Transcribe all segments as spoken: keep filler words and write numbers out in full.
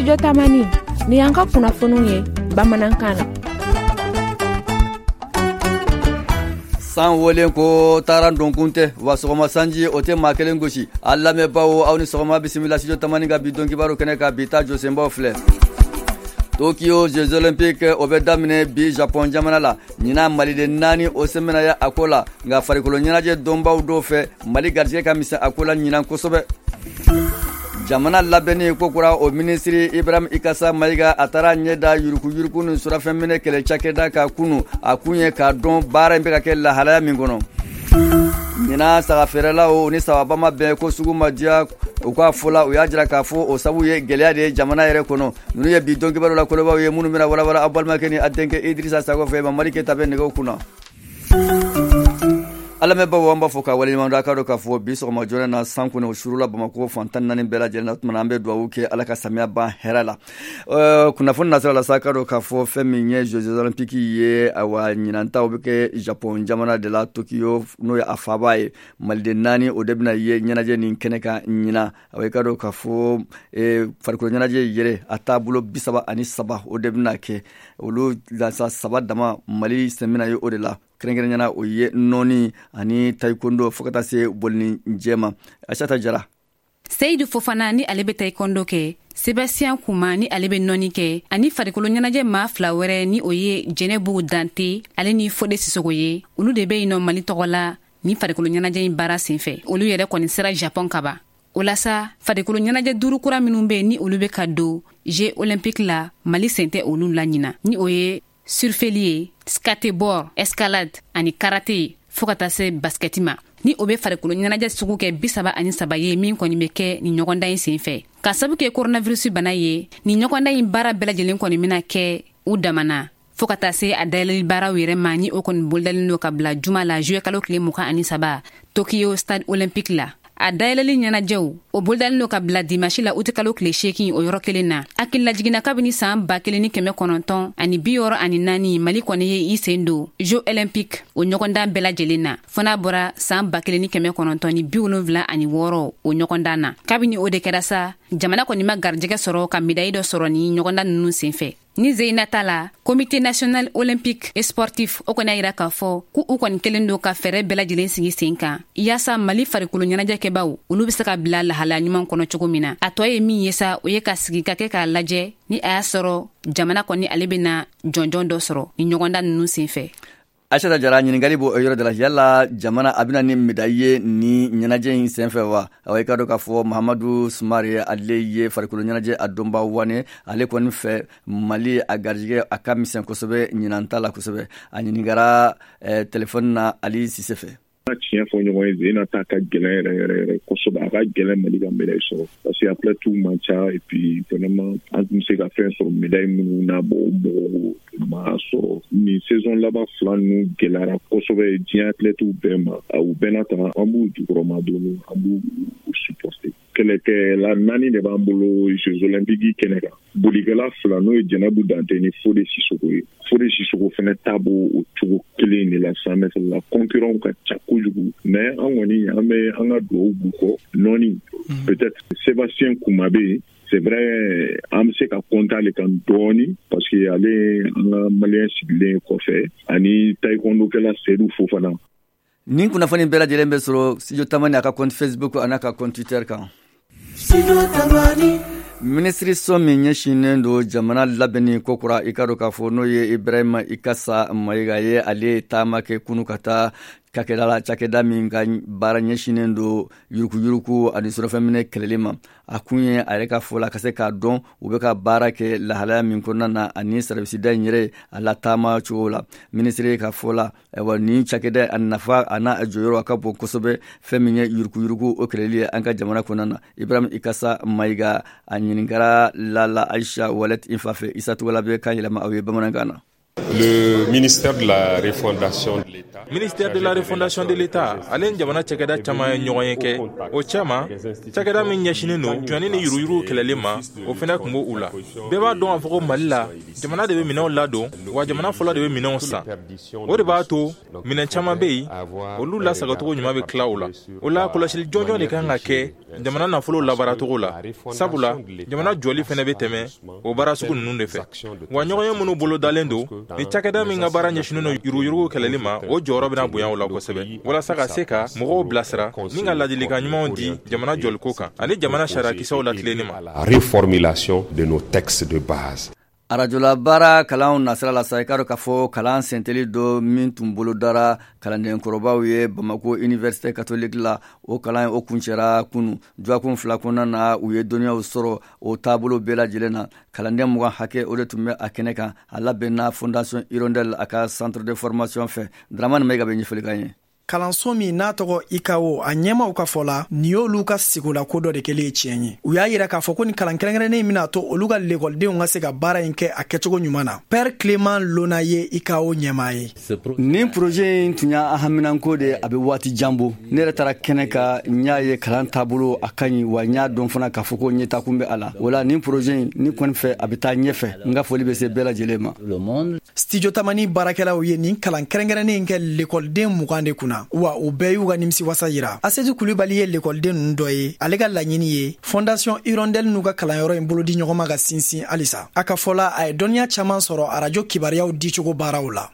Studio Tamani ni yanka kunnafoniw ye bamanankan na. San wolen ko taran donkunte wa sogoma sanji ote makelen goshi alla me bawo awni sogoma bismillah Studio Tamani ga bidon kibaru kene ka bita Josemba Fle Tokyo Jeux Olympiques obedamine bi Japon jamana la nyina Mali de nani o semena ya akola nga farikolo nyina je domba do fe Mali garje ka misa akola nyina kosobe jamana labeni kokura o ministri Ibrahim Ikasa Maiga atara nyeda yuruku yuruku nu sura femine kele chakeda ka kunu akunye ka don bara mbeka kella halaya mingono nyina saga ferela o ni sawaba mabe ko suguma dia ukwa fola o yajira ka fo o sabu ye gelya de jamana yere kono nunu ye bidon kibaro la koloba ye munu mira wala wala abal makeni adenke Idrissa Sago fe mari ke tabe nego kuna ala me bawo amba foka wali manda ka do ka fo biso ma jona na sanku ne shurula Bamako fantan nan bela jena tuma ambe do wuke ala ka samia ba herala uh, kuna fon nasala la saka do ka fo feminye Jeux Olympiques ye awa nyinanta obike Japon jamana de la Tokyo no ya afabaye malde nani o debna ye nyanaje nin keneka nyina awe ka do ka fo e farko nyanaje yere atabulo bisaba ani saba o debna ke olu la sa saba dama Mali semina yo odela krengenya oye noni ani taekwondo fokata se bolni njema ashata jara Seydou Fofana ni alebe taekwondo ke Sébastien Kouma ni alebe noni ke ani farikolo nyanaje ma flawere ni oye Jenebu Dante ale ni Fode Sissoko ye olu de be ino Mali togola ni farikolo nyanaje bara senfe olu yere koni sera Japon kaba olasa farikolo nyanaje duru kura minumbe ni olu be kado Jeux Olympiques la Mali sente olu la nyina ni oye surfelier, skateboard, escalade, ani karate, fokata se basketima. Ni obe farikolo nyanaje sugu ke bisaba ani sabaye min koni meke ni nyokonda yin senfe. Ka sabu ke coronavirus bana ye, ni nyokonda yin bara bela jelen koni mina ke u damana. Fokata se adayeli bara wire mani okon boldali no kabla juma la juye kalo kile muka ani saba. Tokyo Stade Olympique la. A dayeleli nyana jew o boldal no ka bla dimashi la utikalo kle sheki o yoro kelena akil la jigina kabini sam ba keleni keme kononton ani bioro ani nani Mali kone ye isendo Jeux Olympiques o nyokonda bela jelena fona bora sam ba keleni keme kononton ni biolonvla ani woro o nyokonda na kabini o de kedasa jamana koni ma garjege soro ka midaido soro ni nyokonda nunu senfe ni Zeina Tala Comité National Olympique et Sportif o kona ira ka fo ku u kon kelendo ka fere bela jelen sigi senka yasa Mali farikolo nyanaje ke bawo ulu bisaka bila la hala nyuma kono chogomina atoye mi yesa o ye ka sigi ka ke ka laje ni aya soro jamana koni alebena jonjon do soro ni nyogonda nunu senfe ashata jara nyini ngalibo yoro de la yalla jamana abina ni midaye ni nyanaje hin senfe wa awai ka do ka fo Mahamadou Soumare aleye farikolo nyanaje adomba wane ale kon fe Mali agarjige akamisen kosobe nyinantala kosobe anyini gara eh, telefone na Ali Sisefe tiens fo ñoy zena ta ka gelen ko so ba ga gelen Mali ga médaille so parce que après tout matcha et puis vraiment en musique a fait sur médaille mu na bo bo ma so ni saison là-bas flan nous gelara ko so be dia athlète ou bema ou benata amu du romado amu supporter quelle était la nani de bambolo Jeux Olympiques Kenega boligala flano et Jenebu Dante ni Fode Sissoko Fode Sissoko fene tabo o tugo clé ni la samet la concurrent ka chakujugu mais en woni ame anga do buko noni peut-être Sébastien Koumabe c'est vrai am se ka konta le kan doni parce que aller en malien sigle ko fe ani taekwondo kala Seydou Fofana nin kuna fani bela jelembe soro Studio Tamani aka compte Facebook anaka compte Twitter kan Studio Tamani Ministri somi nyeshinen do jamana labeni kokura ikaro ka fo no ye Ibrahim Ikasa Maiga ye ale tamake kunu kata kakela chakeda minga bara nyeshinen do yuruku yuruku ani sura femine kelelema akunye areka fola kase ka don ubeka bara ke la hala min konana ani service da nyere ala tama chola ministre ka fola ewa ni chakeda annafa ana ajoyoro akapo kosobe femine yuruku yuruku o keleli anka jamana konana Ibrahim Ikasa Maiga anyiningara lala Aisha Walet infafe isatu wala be kanyela ma awe bamanangana Le ministère de la refondation de l'État. Ministère de la refondation de l'État alen jamana cakɛda caman ye ɲɔgɔn ye kɛ o cɛma cakɛda min ɲɛsinen no jɔnni ni yuruyuruw kɛlɛli ma o fɛnɛ kun b'o u la bɛɛ b'a dɔn a fɔ ko Mali la jamana de bɛ minɛnw ladon wa jamana fɔlɔ de bɛ minɛnw san o de b'a to minɛn caman bɛ yen olu lasagatogo ɲuman bɛ tila o la o la kɔlɔsili jɔnjɔn de kan ka kɛ jamana nafolo labaaratogo la sabula jamana jɔli fɛnɛ bɛ tɛmɛ o baara sugu ninnu de fɛ wa ɲɔgɔn ye minnu bolo dalen don ni cakɛda min ka baara ɲɛsinen no yuruyuruw kɛlɛli ma o jɔyɔrɔ bɛna bonya o la kosɛbɛ walasa ka se ka mɔgɔw bilasira ni ka ladilikan ɲumanw di jamana jɔliko kan ani jamana sariya kisɛw latilenni ma. La reformulation de nos textes de base. arajola baara kalanw nasira la sa i k'a dɔn k'a fɔ kalan senteli dɔ min tun bolo dara kalanden kɔrɔbaw ye Bamako Université catholique la o kalan o kuncɛra kunu juakun fila kɔnɔna na u ye dɔnniyaw sɔrɔ o taabolo bɛɛ lajɛlen na kalanden mugan hakɛ o de tun bɛ a kɛnɛ kan a labɛnna Fondation Hirondelle a ka centre de formation fɛ Dramane Mayiga bɛ ɲɛfɔli kan ye. Kalanso min n'a tɔgɔ I K A O a ɲɛmaw ka fɔ la ni y'olu ka sigola ko dɔ de kɛlen ye tiɲɛ ye u y'a yira k'a fɔ ko ni kalan kɛrɛnkɛrɛnnen bɛna to olu ka lekɔlidenw ka se ka baara in kɛ a kɛcogo ɲuman na Père Clément Lona ye I K A O ɲɛmaa ye. Nin projet in tun y'a haminanko de a bɛ waati janbo ne yɛrɛ taara kɛnɛ ka n y'a ye kalan taabolo a ka ɲi wa n y'a dɔn fana k'a fɔ ko ɲɛtakun bɛ a la o la nin projet in ni kɔni fɛ a bɛ taa ɲɛfɛ n ka foli bɛ se bɛɛ lajɛlen ma. Studio Tamani baarakɛlaw ye nin kalan kɛrɛnkɛrɛnnen in kɛ lekɔliden mugan de kunna wa u bɛɛ y'u ka nimisi wasa yira. Asetu Kulibali ye lekɔliden ninnu dɔ ye ale ka laɲini ye Fondation Hirondelle n'u ka kalanyɔrɔ in bolodi ɲɔgɔn ma ka sinsin halisa a ka fɔ la a ye dɔnniya caman sɔrɔ arajo kibaruyaw dicogo baaraw la.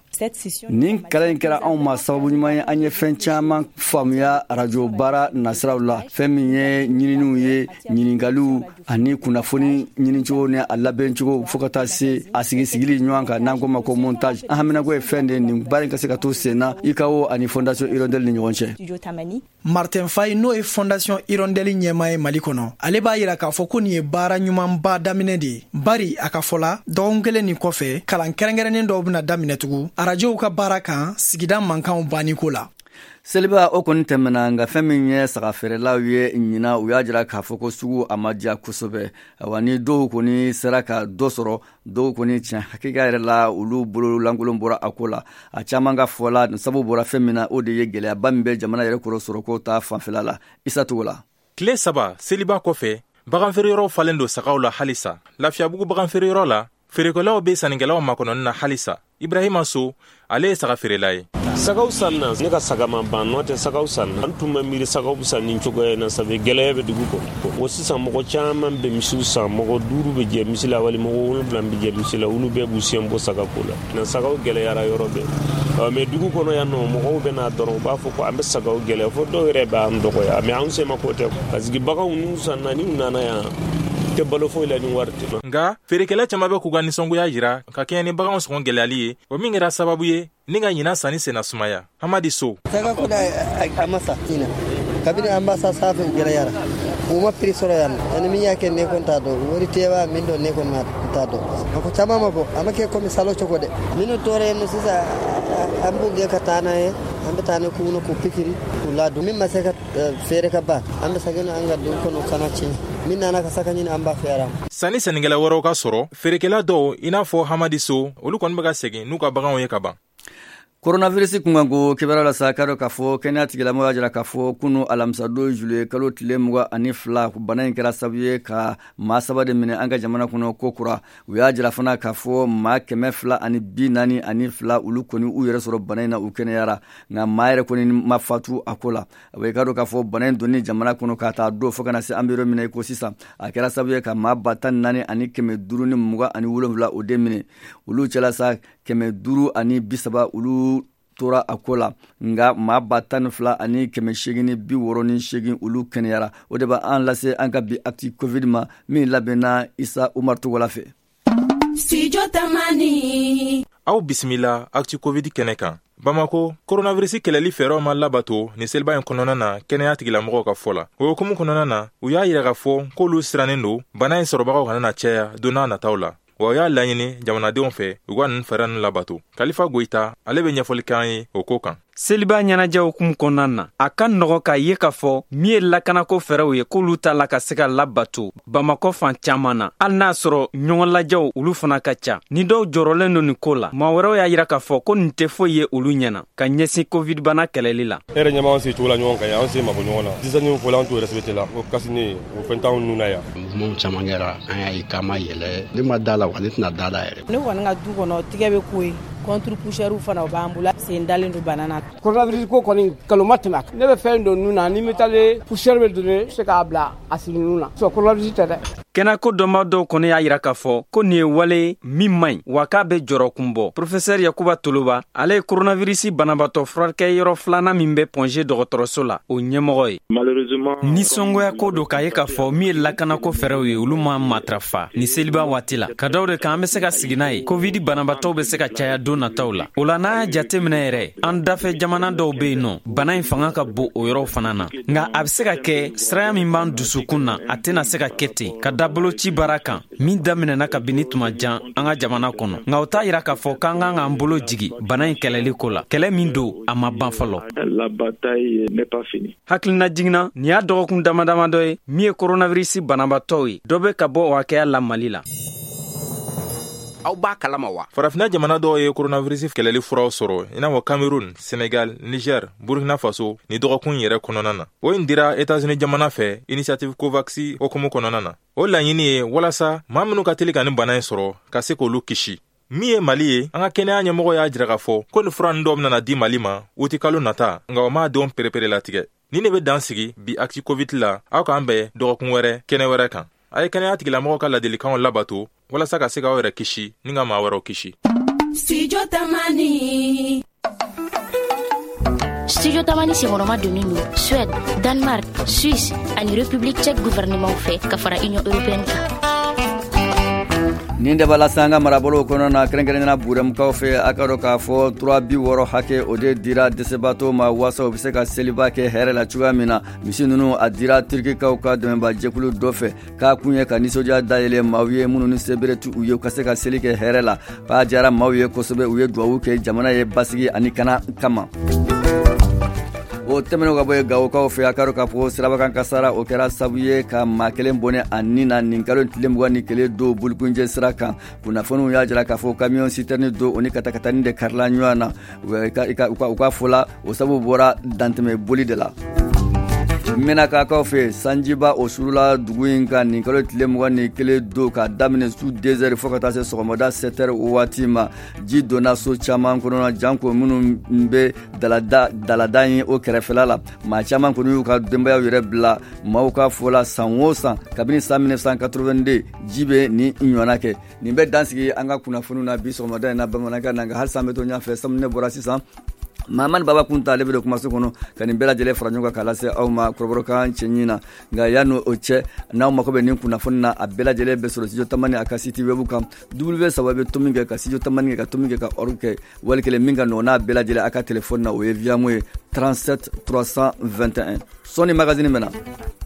Nin kalan in kɛra anw ma sababu ɲuman ye an ye fɛn caman faamuya arajo baara nasiraw la fɛn min ye ɲininiw ye ɲininkaliw ani kunnafoni ɲinicogo ni a labɛncogo fo ka taa se a sigisigili ɲɔgɔn kan n'an ko ma ko montage an haminako ye fɛn de nin baara in ka se ka to sen na I K A O ani Fondation Hirondelle ni ɲɔgɔn cɛ. Martin Faye n'o ye Fondation Hirondelle ɲɛmaa ye Mali kɔnɔ ale b'a yira k'a fɔ ko nin ye baara ɲumanba daminɛ de ye bari a ka fɔ la dɔgɔkun kelen nin kɔfɛ kalan kɛrɛnkɛrɛnnen dɔw bɛna daminɛ tugun arajow ka baara kan sigida mankanw banni ko la. Seliba o kɔni tɛmɛna nka fɛn min ye sagafeerelaw ye ɲina u y'a jira k'a fɔ ko sugu a ma diya kosɛbɛ wa ni dɔw kɔni sera ka dɔ sɔrɔ dɔw kɔni tiɲɛ hakika yɛrɛ la olu bolo lankolon bɔra a ko la a caman ka fɔ la sabu bɔra fɛn min na o de ye gɛlɛyaba min bɛ jamana yɛrɛ kɔrɔ sɔrɔ ko ta fanfɛla la Isa Togo la. Tile saba seliba kɔfɛ baganfeereyɔrɔw falen don sagaw la halisa lafiyabugu baganfeereyɔrɔ la feerekɛlaw bɛ sannikɛlaw makɔnɔni na halisa Ibrahima So ale ye saga feerela ye. Sagaw sanna ne ka saga ma ban n'o tɛ sagaw sanna an tun bɛ miiri sagaw bɛ san nin cogoya in na sabu gɛlɛya bɛ dugu kɔnɔ o sisan mɔgɔ caman bɛ misiw san mɔgɔ duuru bɛ jɛ misi la wali mɔgɔ wolonwula bɛ jɛ misi la olu bɛɛ b'u sen bɔ saga ko la na sagaw gɛlɛyara yɔrɔ bɛɛ mɛ dugu kɔnɔ yan nɔ mɔgɔw bɛ n'a dɔrɔn u b'a fɔ ko an bɛ sagaw gɛlɛya fo dɔw yɛrɛ b'an dɔgɔya mɛ anw se ma ko tɛ parce que baganw n'u sanna n'u nana yan tɛ balo foyi la ni wari tɛ. Nka feerekɛla caman bɛ k'u ka nisɔngoya yira ka kɛɲɛ ni baganw sɔngɔ gɛlɛyali ye o min kɛra sababu ye ni ka ɲina sanni senna sumaya Hamadi So. Saga ko da a ma sa ina kabini an ba sa safe gɛlɛyara u ma prix sɔrɔ yan ani min y'a kɛ ne kɔni t'a dɔn wari tɛba min dɔn ne kɔni t'a dɔn a ko caman ma bɔ a ma kɛ komi salo cogo dɛ minnu tɔɔrɔ yen sisan an b'u gɛn ka taa n'a ye an bɛ taa ne k'u k'u pikiri k'u ladon min ma se ka feere ka ban an bɛ segin an ka dugu kɔnɔ kana tiɲɛ min nana ka saka ɲini an b'a fɛɛrɛ sanni sɛnɛkɛla wɛrɛw ka sɔrɔ feerekɛla dɔw i n'a fɔ Hamadi So olu kɔni bɛ ka segin n'u ka baganw ye ka ban. Coronavirus kungango kibara la sakaro k'a fɔ kɛnɛya tigilamɔgɔw y'a jira k'a fɔ kunu alamisa don juillet kalo tile mugan ani fila bana in kɛra sababu ye ka maa saba de minɛ an ka jamana kɔnɔ ko kura u y'a jira fana k'a fɔ maa kɛmɛ fila ani bi naani ani fila olu kɔni u yɛrɛ sɔrɔ bana in na u kɛnɛyara nka maa yɛrɛ kɔni ma fatu a ko la a bɛ i ka dɔn k'a fɔ bana in donni jamana kɔnɔ k'a taa don fo kana se an bɛ yɔrɔ min na i ko sisan a kɛra sababu ye ka maa ba tan naani ani kɛmɛ duuru ni mugan ani wolonwula o de minɛ olu cɛla sa kɛmɛ duuru ani bi saba olu tora a ko la nga maa ba tan ni fila ani kɛmɛ seegin ni bi wɔɔrɔ ni seegin olu kɛnɛyara o de b'a an lase an ka bi acti covid ma min labɛnna Isa Umar Togola fɛ. Studio Tamani. Aw bisimila acti covid kɛnɛ kan. Bamako coronavirus kɛlɛli fɛɛrɛw ma labato ni seliba in kɔnɔna na kɛnɛya tigilamɔgɔw ka fɔ la o hukumu kɔnɔna na u y'a yira k'a fɔ k'olu sirannen don bana in sɔrɔbagaw kana na caya don n'a nataw la wa y'a laɲini jamanadenw fɛ u ka nin fɛɛrɛ ninnu labato Kalifa Goyita ale bɛ ɲɛfɔli k'an ye o ko kan seliba ɲɛnajɛ hukumu kɔnɔna na a ka nɔgɔ k'a ye k'a fɔ min ye lakanako fɛɛrɛw ye k'olu ta la ka se ka labato bamakɔ fan caaman na hali n'a sɔrɔ ɲɔgɔn lajɛw olu fana ka ca ni dɔw jɔrɔlen don nin ko la maa wɛrɛw y'a yira k'a fɔ ko nin tɛ foyi ye olu ɲɛna ka ɲɛsin covid bana kɛlɛli la e yɛrɛ ɲɛma an se cogo la ɲɔgɔn kan ye an se mabɔ ɲɔgɔn na disani fɔla an t'o respecté la o kasini o fɛn t'anw nun na yan mouvement caman kɛra an y'a ye k'a ma yɛlɛ ne ma da la wa ne tɛna da la yɛrɛ ne kɔni ka du kɔnɔ tigɛ bɛ ko ye contre poussière fana u b'an bolo sen dalen do banana coronavirus ko kɔni kaloma tɛmɛ ne bɛ fɛn dɔ nun na ni me tale poussière bɛ donne se k'a bila a sigi nun na so coronavirus tɛ dɛ kɛnɛko dɔnba dɔw kɔni y'a yira k'a fɔ ko nin ye wale min man ɲi wa k'a bɛ jɔrɔkun bɔ professeur yakuba toloba ale ye coronavirus banabatɔ furakɛ yɔrɔ filanan min bɛ pɔnze dɔgɔtɔrɔso la o ɲɛmɔgɔ ye nisɔngoya ko do k'a ye k'a fɔ min ye lakanako fɛɛrɛw ye olu ma matrafa ni seliba waati la ka daw de kan an bɛ se ka sigi n'a ye covid banabatɔw bɛ se ka caya don nataw la o la n'a y'a jate minɛ yɛrɛ an dafɛ jamana dɔw be yen nɔ bana in fanga ka bon o yɔrɔw fana na nka a bɛ se ka kɛ siraya min b'an dusukun na a tɛna se ka kɛ ten ka da boloci baara kan min daminɛna kabini tuma jan an ka jamana kɔnɔ nka o t'a yira k'a fɔ k'an kan k'an bolo jigi bana in kɛlɛli ko la kɛlɛ min don a ma ban fɔlɔ hakilina jiginna nin y'a dɔgɔkun damadama dɔ ye min ye coronavirus banabatɔw ye dɔ bɛ ka bɔ o hakɛya la mali la aw b'a kalama wa farafina jamana dɔw ye coronavirus kɛlɛli furaw sɔrɔ i n'a fɔ Cameroun, Senegal, Niger, Burkina Faso ni dɔgɔkun yɛrɛ kɔnɔna na o in dira États-Unis jamana fɛ initiative Covax hukumu kɔnɔna na o laɲini ye walasa maa minnu ka teli ka nin bana in sɔrɔ ka se k'olu kisi min ye Mali ye an ka kɛnɛya ɲɛmɔgɔ y'a jira k'a fɔ ko ni fura nin dɔw bɛna di Mali ma uti kalo nata nka o m'a denw perepere latigɛ ni ne bɛ dan sigi bi acti covid la aw k'an bɛn dɔgɔkun wɛrɛ kɛnɛ wɛrɛ kan a ye kɛnɛya tigilamɔgɔ ka ladilikanw labato walasa ka se k'aw yɛrɛ kisi ni ka maa wɛrɛw kisi. Studio Tamani. Studio Tamani sɛgɛnɔma donnen don Suède, Danemark, Suisse ani République tchèque gouvernement fɛ ka fara Union européenne kan. nin de b'a lase an ka marabolow kɔnɔ na kɛrɛnkɛrɛnnena burɛmukaw fɛ a ka dɔ k'a fɔ tura bi wɔɔrɔ hakɛ o de dira dɛsɛbaatɔw ma waasa u be se ka seliba kɛ hɛrɛ la cogoya min na misi nunu a dira turikikaw ka dɛmɛba jɛkulu dɔ fɛ k'a kun ye ka nisɔndiya dayɛlɛ maaw ye minnu ni sebere tu u ye u ka se ka seli kɛ hɛrɛ la k'a diyara maaw ye kosɛbɛ u ye duwawu kɛ jamana ye basigi ani kana kama o tɛmɛnɛw ka bɔ ye gawokaw fɛ a ka dɔ k'a fɔ sirabakan kasara o kɛra sabu ye ka maa kelen bɔnɛ a nin na nin kalo tile mugan ni kelen do bulukunjɛ sira kan kunnafoniw y'a jira k'a fɔ kamiyon sitɛrni do o ni katakatani de karila ɲɔgɔn na u ka fɔ la o sabu bɔra dantɛmɛ boli de la mena kakaw fɛ sanjiba o surula dugu in kan nin kalo tile mugan ni kelen do ka daminɛ su deux heures fɔ ka taa se sɔgɔmada sept heures o waati ma ji donna so caman kɔnɔna janko minnu bɛ dalada ye o kɛrɛfɛla la maa caman kɔni y'u ka denbayaw yɛrɛ bila maaw ka fɔ la san o san kabini san mille neuf cent quatre-vingt-deux ji bɛ ni ɲɔgɔnna kɛ nin bɛ dansigi an ka kunnafoniw na bi sɔgɔmada in na bamanankan na nka hali san bɛ to ɲɔgɔn fɛ sabu ne bɔra sisan Mahamani Baba Kunta ale bɛ de kumaso kɔnɔ ka nin bɛɛ lajɛlen fara ɲɔgɔn kan k'a lase aw ma kɔrɔbɔrɔkan cɛ ɲin na nka yanni o cɛ n'aw mako bɛ nin kunnafoni na a bɛɛ lajɛlen bɛ sɔrɔ studio Tamani a ka site web kan w saba bɛ to min kɛ ka studio Tamani kɛ ka to min kɛ ka org kɛ wali kelen min ka nɔgɔn n'a bɛɛ lajɛlen a ka telefɔni na o ye Viamo ye trente-sept trois cent vingt et un sɔɔni magazine mɛna